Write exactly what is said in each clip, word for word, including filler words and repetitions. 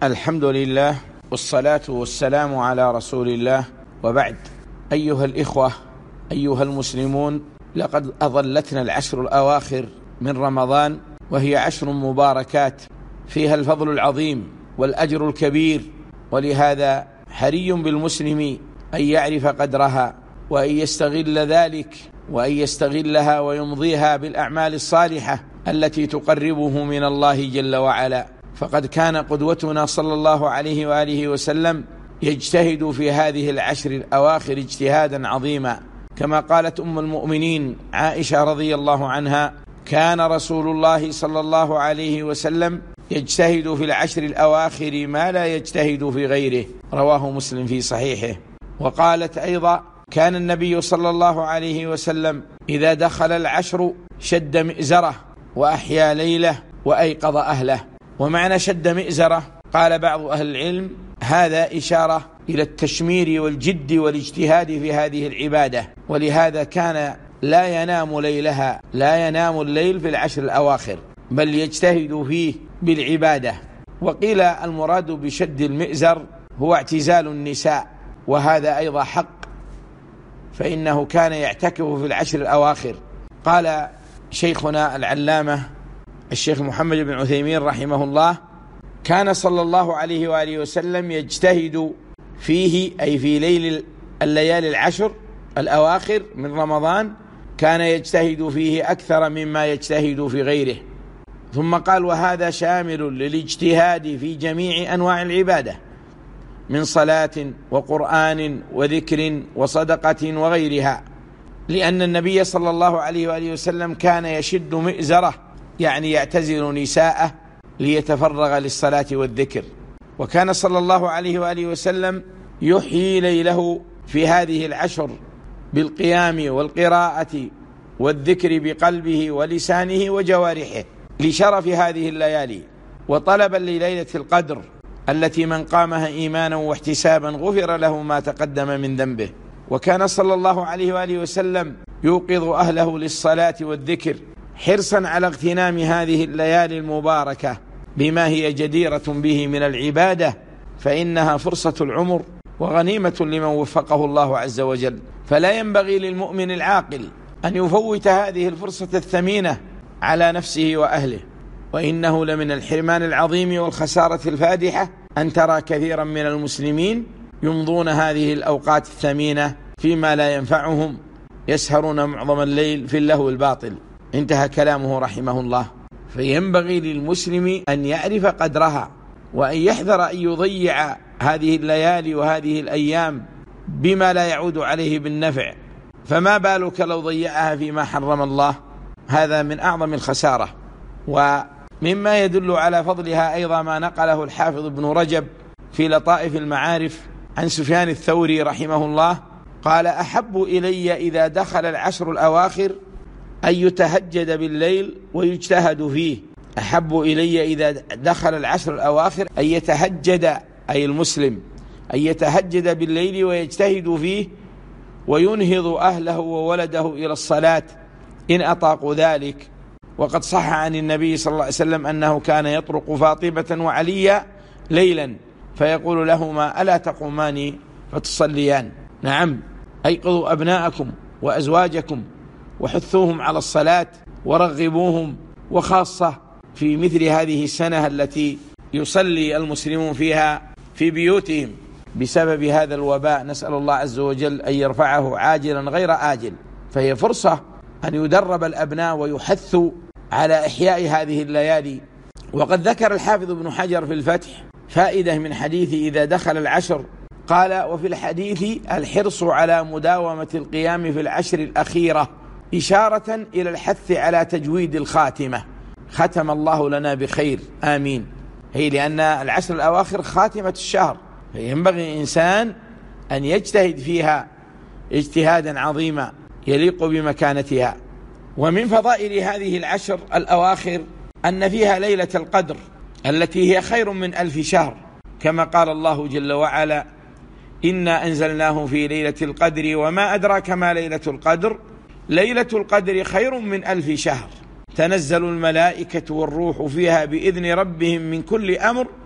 الحمد لله والصلاة والسلام على رسول الله، وبعد. أيها الإخوة، أيها المسلمون، لقد أظلتنا العشر الأواخر من رمضان، وهي عشر مباركات فيها الفضل العظيم والأجر الكبير، ولهذا حري بالمسلم أن يعرف قدرها وأن يستغل ذلك وأن يستغلها ويمضيها بالأعمال الصالحة التي تقربه من الله جل وعلا. فقد كان قدوتنا صلى الله عليه وآله وسلم يجتهد في هذه العشر الأواخر اجتهادا عظيما، كما قالت أم المؤمنين عائشة رضي الله عنها: كان رسول الله صلى الله عليه وسلم يجتهد في العشر الأواخر ما لا يجتهد في غيره، رواه مسلم في صحيحه. وقالت أيضا: كان النبي صلى الله عليه وسلم إذا دخل العشر شد مئزره وأحيا ليله وأيقظ أهله. ومعنى شد مئزره، قال بعض أهل العلم: هذا إشارة إلى التشمير والجد والاجتهاد في هذه العبادة، ولهذا كان لا ينام ليلها، لا ينام الليل في العشر الأواخر، بل يجتهد فيه بالعبادة. وقيل المراد بشد المئزر هو اعتزال النساء، وهذا أيضا حق، فإنه كان يعتكف في العشر الأواخر. قال شيخنا العلامة الشيخ محمد بن عثيمين رحمه الله: كان صلى الله عليه وآله وسلم يجتهد فيه، أي في ليل الليالي العشر الأواخر من رمضان، كان يجتهد فيه أكثر مما يجتهد في غيره. ثم قال: وهذا شامل للاجتهاد في جميع أنواع العبادة من صلاة وقرآن وذكر وصدقة وغيرها، لأن النبي صلى الله عليه وآله وسلم كان يشد مئزره، يعني يعتزل نساءه ليتفرغ للصلاة والذكر. وكان صلى الله عليه وآله وسلم يحيي ليله في هذه العشر بالقيام والقراءة والذكر بقلبه ولسانه وجوارحه لشرف هذه الليالي، وطلبا لليلة القدر التي من قامها إيمانا واحتسابا غفر له ما تقدم من ذنبه. وكان صلى الله عليه وآله وسلم يوقظ أهله للصلاة والذكر حرصا على اغتنام هذه الليالي المباركة بما هي جديرة به من العبادة، فإنها فرصة العمر وغنيمة لمن وفقه الله عز وجل. فلا ينبغي للمؤمن العاقل أن يفوت هذه الفرصة الثمينة على نفسه وأهله، وإنه لمن الحرمان العظيم والخسارة الفادحة أن ترى كثيرا من المسلمين يمضون هذه الأوقات الثمينة فيما لا ينفعهم، يسهرون معظم الليل في اللهو الباطل. انتهى كلامه رحمه الله. فينبغي للمسلم أن يعرف قدرها، وأن يحذر أن يضيع هذه الليالي وهذه الأيام بما لا يعود عليه بالنفع، فما بالك لو ضيعها فيما حرم الله؟ هذا من أعظم الخسارة. ومما يدل على فضلها أيضا ما نقله الحافظ ابن رجب في لطائف المعارف عن سفيان الثوري رحمه الله قال: أحب إلي إذا دخل العشر الأواخر أن يتهجد بالليل ويجتهد فيه. أحب إلي إذا دخل العشر الأواخر أن يتهجد، أي المسلم أن يتهجد بالليل ويجتهد فيه وينهض أهله وولده إلى الصلاة إن أطاقوا ذلك. وقد صح عن النبي صلى الله عليه وسلم أنه كان يطرق فاطمة وعليا ليلا فيقول لهما: ألا تقومان فتصليان؟ نعم، أيقظوا أبناءكم وأزواجكم وحثوهم على الصلاة ورغبوهم، وخاصة في مثل هذه السنة التي يصلي المسلمون فيها في بيوتهم بسبب هذا الوباء. نسأل الله عز وجل أن يرفعه عاجلا غير آجل. فهي فرصة أن يدرب الأبناء ويحثوا على إحياء هذه الليالي. وقد ذكر الحافظ ابن حجر في الفتح فائدة من حديث إذا دخل العشر، قال: وفي الحديث الحرص على مداومة القيام في العشر الأخيرة، إشارة إلى الحث على تجويد الخاتمة. ختم الله لنا بخير، آمين. هي لأن العشر الأواخر خاتمة الشهر، فينبغي إنسان أن يجتهد فيها اجتهادا عظيما يليق بمكانتها. ومن فضائل هذه العشر الأواخر أن فيها ليلة القدر التي هي خير من ألف شهر، كما قال الله جل وعلا: إنا أنزلناه في ليلة القدر وما أدراك ما ليلة القدر ليلة القدر خير من ألف شهر تنزل الملائكة والروح فيها بإذن ربهم من كل أمر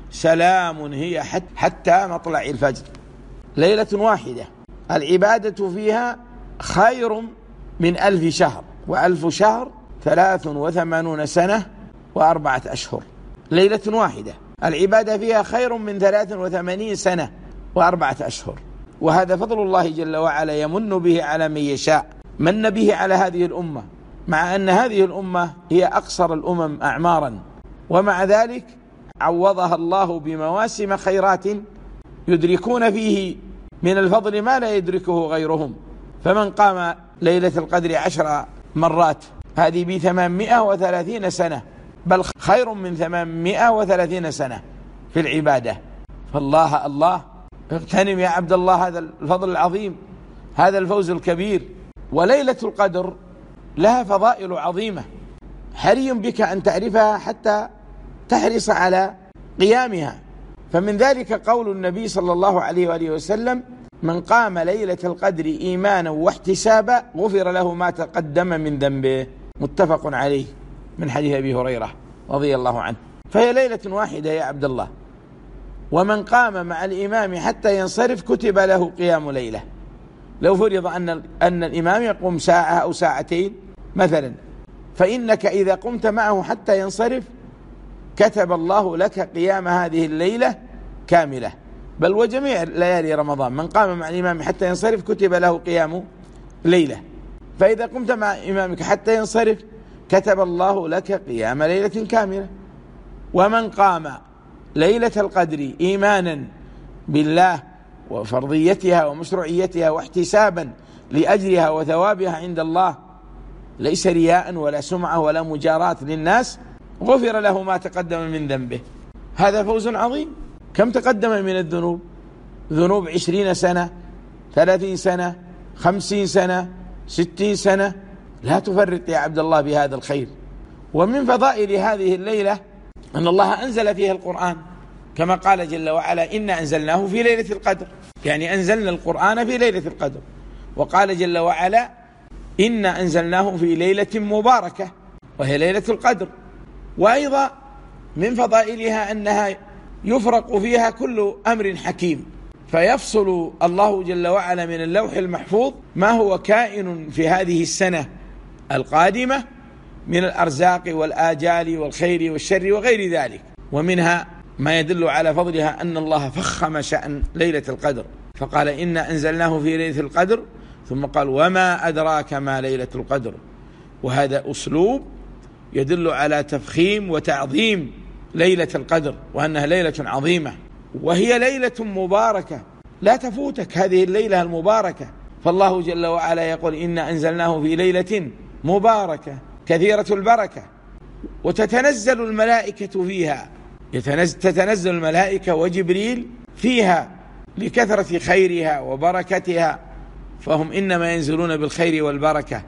سلام هي حتى مطلع الفجر. ليلة واحدة العبادة فيها خير من ألف شهر، وألف شهر ثلاث وثمانون سنة وأربعة أشهر. ليلة واحدة العبادة فيها خير من ثلاث وثمانين سنة وأربعة أشهر. وهذا فضل الله جل وعلا يمن به على من يشاء. من به على هذه الأمة، مع أن هذه الأمة هي أقصر الأمم أعمارا، ومع ذلك عوضها الله بمواسم خيرات يدركون فيه من الفضل ما لا يدركه غيرهم. فمن قام ليلة القدر عشر مرات هذه بثمانمائة وثلاثين سنة، بل خير من ثمانمائة وثلاثين سنة في العبادة. فالله الله اغتنم يا عبد الله هذا الفضل العظيم، هذا الفوز الكبير. وليلة القدر لها فضائل عظيمة، حري بك أن تعرفها حتى تحرص على قيامها. فمن ذلك قول النبي صلى الله عليه وآله وسلم: من قام ليلة القدر إيمانا واحتسابا غفر له ما تقدم من ذنبه، متفق عليه، من حديث أبي هريرة رضي الله عنه. فهي ليلة واحدة يا عبد الله. ومن قام مع الإمام حتى ينصرف كتب له قيام ليلة. لو فرض أن أن الإمام يقوم ساعة أو ساعتين مثلا، فإنك إذا قمت معه حتى ينصرف كتب الله لك قيام هذه الليلة كاملة، بل وجميع ليالي رمضان. من قام مع الإمام حتى ينصرف كتب له قيام ليلة. فإذا قمت مع إمامك حتى ينصرف كتب الله لك قيام ليلة كاملة. ومن قام ليلة القدر إيمانا بالله وفرضيتها ومشروعيتها واحتسابا لأجرها وثوابها عند الله، ليس رياء ولا سمعة ولا مجاراة للناس، غفر له ما تقدم من ذنبه. هذا فوز عظيم. كم تقدم من الذنوب؟ ذنوب عشرين سنة، ثلاثين سنة، خمسين سنة، ستين سنة. لا تفرط يا عبد الله بهذا الخير. ومن فضائل هذه الليلة أن الله أنزل فيها القرآن، كما قال جل وعلا: إنا أنزلناه في ليلة القدر، يعني أنزلنا القرآن في ليلة القدر. وقال جل وعلا: إنا أنزلناه في ليلة مباركة، وهي ليلة القدر. وأيضا من فضائلها أنها يفرق فيها كل أمر حكيم، فيفصل الله جل وعلا من اللوح المحفوظ ما هو كائن في هذه السنة القادمة من الأرزاق والآجال والخير والشر وغير ذلك. ومنها ما يدل على فضلها أن الله فخم شأن ليلة القدر، فقال: إنا أنزلناه في ليلة القدر، ثم قال: وما أدراك ما ليلة القدر. وهذا أسلوب يدل على تفخيم وتعظيم ليلة القدر، وأنها ليلة عظيمة، وهي ليلة مباركة لا تفوتك هذه الليلة المباركة. فالله جل وعلا يقول: إنا أنزلناه في ليلة مباركة كثيرة البركة، وتتنزل الملائكة فيها، تتنزل الملائكة وجبريل فيها لكثرة خيرها وبركتها، فهم إنما ينزلون بالخير والبركة.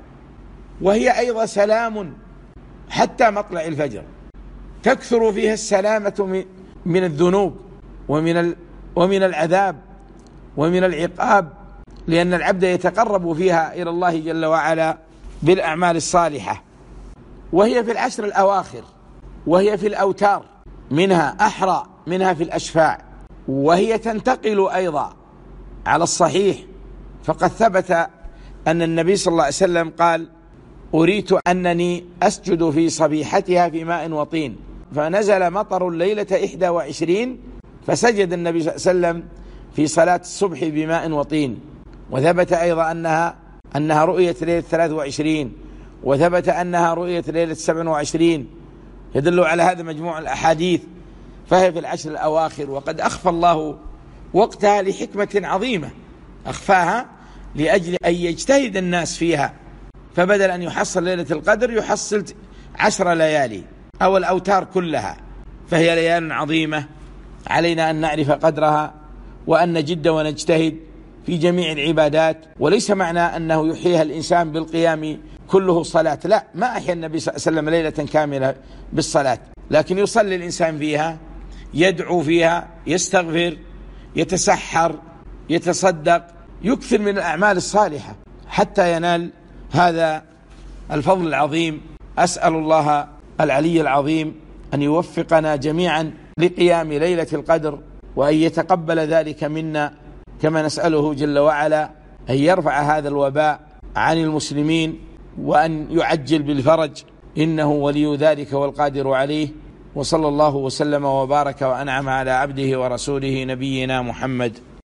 وهي أيضا سلام حتى مطلع الفجر، تكثر فيها السلامة من الذنوب ومن ومن العذاب ومن العقاب، لأن العبد يتقرب فيها إلى الله جل وعلا بالأعمال الصالحة. وهي في العشر الأواخر، وهي في الأوتار، منها أحرى منها في الأشفاع. وهي تنتقل أيضا على الصحيح، فقد ثبت أن النبي صلى الله عليه وسلم قال: أريت أنني أسجد في صبيحتها في ماء وطين، فنزل مطر الليلة إحدى وعشرين، فسجد النبي صلى الله عليه وسلم في صلاة الصبح بماء وطين. وثبت أيضا أنها أنها رؤية ليلة ثلاث وعشرين، وثبت أنها رؤية ليلة سبع وعشرين. يدل على هذا مجموع الأحاديث. فهي في العشر الأواخر، وقد أخفى الله وقتها لحكمة عظيمة، أخفاها لأجل أن يجتهد الناس فيها، فبدل أن يحصل ليلة القدر يحصل عشر ليالي أو الأوتار كلها. فهي ليال عظيمة، علينا أن نعرف قدرها وأن نجد ونجتهد في جميع العبادات. وليس معنى أنه يحييها الإنسان بالقيام كله صلاة، لا، ما أحيا النبي صلى الله عليه وسلم ليلة كاملة بالصلاة، لكن يصلي الإنسان فيها، يدعو فيها، يستغفر، يتسحر، يتصدق، يكثر من الأعمال الصالحة حتى ينال هذا الفضل العظيم. أسأل الله العلي العظيم أن يوفقنا جميعا لقيام ليلة القدر، وأن يتقبل ذلك منا، كما نسأله جل وعلا أن يرفع هذا الوباء عن المسلمين وأن يعجل بالفرج، إنه ولي ذلك والقادر عليه. وصلى الله وسلم وبارك وأنعم على عبده ورسوله نبينا محمد.